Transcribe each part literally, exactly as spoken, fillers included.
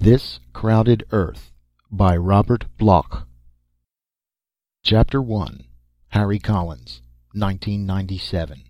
This Crowded Earth by Robert Bloch. Chapter one. Harry Collins, nineteen ninety-seven.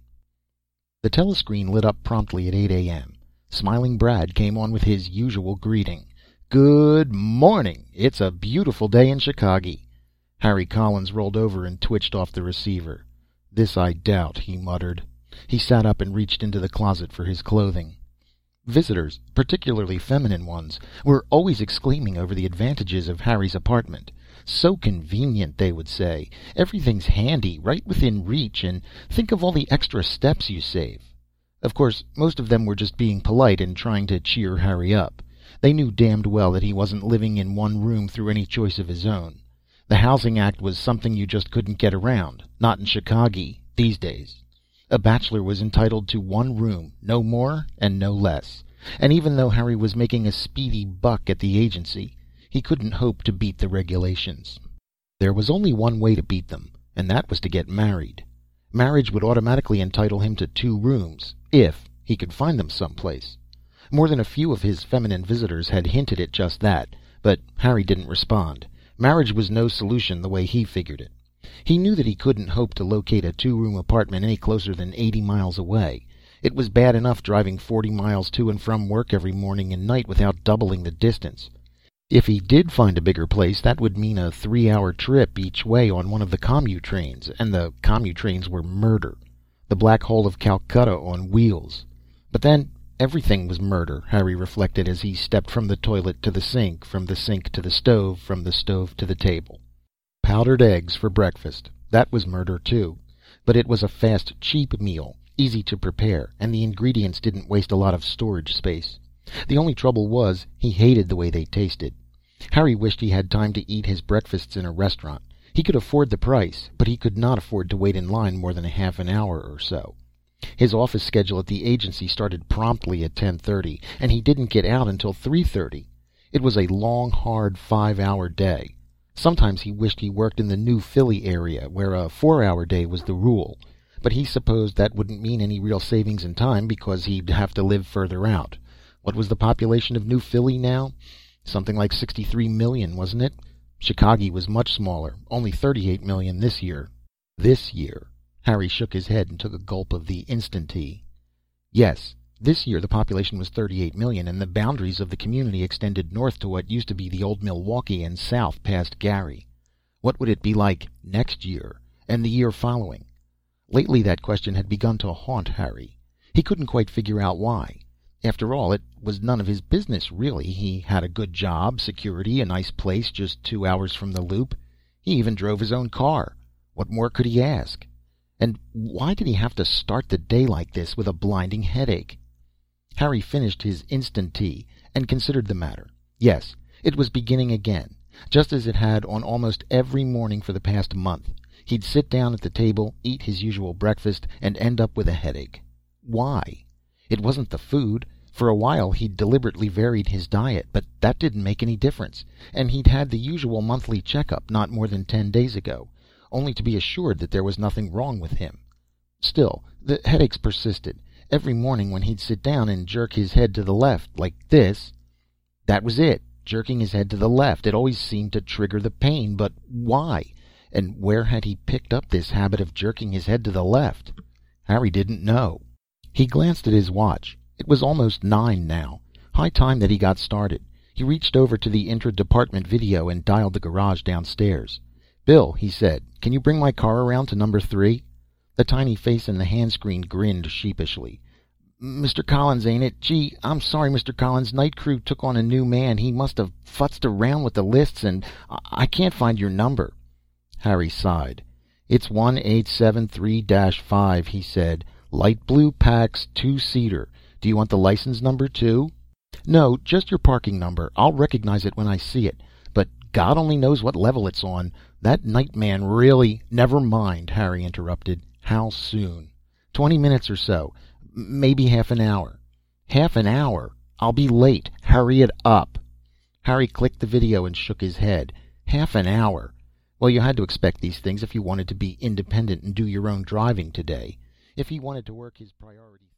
The telescreen lit up promptly at eight a.m. Smiling Brad came on with his usual greeting. "Good morning. It's a beautiful day in Chicago." Harry Collins rolled over and twitched off the receiver. "This I doubt," he muttered. He sat up and reached into the closet for his clothing. Visitors, particularly feminine ones, were always exclaiming over the advantages of Harry's apartment. "So convenient," they would say. "Everything's handy, right within reach, and think of all the extra steps you save." Of course, most of them were just being polite and trying to cheer Harry up. They knew damned well that he wasn't living in one room through any choice of his own. The Housing Act was something you just couldn't get around, not in Chicago these days. A bachelor was entitled to one room, no more and no less. And even though Harry was making a speedy buck at the agency, he couldn't hope to beat the regulations. There was only one way to beat them, and that was to get married. Marriage would automatically entitle him to two rooms, if he could find them someplace. More than a few of his feminine visitors had hinted at just that, but Harry didn't respond. Marriage was no solution the way he figured it. He knew that he couldn't hope to locate a two-room apartment any closer than eighty miles away. It was bad enough driving forty miles to and from work every morning and night without doubling the distance. If he did find a bigger place, that would mean a three-hour trip each way on one of the commu trains, and the commu trains were murder. The Black Hole of Calcutta on wheels. But then, everything was murder, Harry reflected as he stepped from the toilet to the sink, from the sink to the stove, from the stove to the table. Powdered eggs for breakfast. That was murder, too. But it was a fast, cheap meal, easy to prepare, and the ingredients didn't waste a lot of storage space. The only trouble was, he hated the way they tasted. Harry wished he had time to eat his breakfasts in a restaurant. He could afford the price, but he could not afford to wait in line more than a half an hour or so. His office schedule at the agency started promptly at ten thirty, and he didn't get out until three thirty. It was a long, hard five-hour day. Sometimes he wished he worked in the New Philly area, where a four-hour day was the rule. But he supposed that wouldn't mean any real savings in time because he'd have to live further out. What was the population of New Philly now? Something like sixty-three million, wasn't it? Chicago was much smaller, only thirty-eight million this year. This year. Harry shook his head and took a gulp of the instant tea. Yes, this year the population was thirty-eight million, and the boundaries of the community extended north to what used to be the old Milwaukee and south past Gary. What would it be like next year, and the year following? Lately that question had begun to haunt Harry. He couldn't quite figure out why. After all, it was none of his business, really. He had a good job, security, a nice place just two hours from the loop. He even drove his own car. What more could he ask? And why did he have to start the day like this with a blinding headache? Harry finished his instant tea and considered the matter. Yes, it was beginning again, just as it had on almost every morning for the past month. He'd sit down at the table, eat his usual breakfast, and end up with a headache. Why? It wasn't the food. For a while he'd deliberately varied his diet, but that didn't make any difference. And he'd had the usual monthly checkup not more than ten days ago, only to be assured that there was nothing wrong with him. Still, the headaches persisted. Every morning when he'd sit down and jerk his head to the left, like this. That was it, jerking his head to the left. It always seemed to trigger the pain, but why? And where had he picked up this habit of jerking his head to the left? Harry didn't know. He glanced at his watch. It was almost nine now. High time that he got started. He reached over to the intra-department video and dialed the garage downstairs. "Bill," he said, "can you bring my car around to number three?" The tiny face in the hand screen grinned sheepishly. "Mister Collins, ain't it? Gee, I'm sorry, Mister Collins. Night crew took on a new man. He must have futzed around with the lists, and I, I can't find your number." Harry sighed. "It's one eight seven three dash five, he said. "Light blue Pax, two-seater. Do you want the license number, too?" "No, just your parking number. I'll recognize it when I see it. But God only knows what level it's on. That night man really—" "Never mind," Harry interrupted. "How soon?" "Twenty minutes or so. Maybe half an hour." "Half an hour? I'll be late. Hurry it up." Harry clicked the video and shook his head. Half an hour? Well, you had to expect these things if you wanted to be independent and do your own driving today. If he wanted to work his priority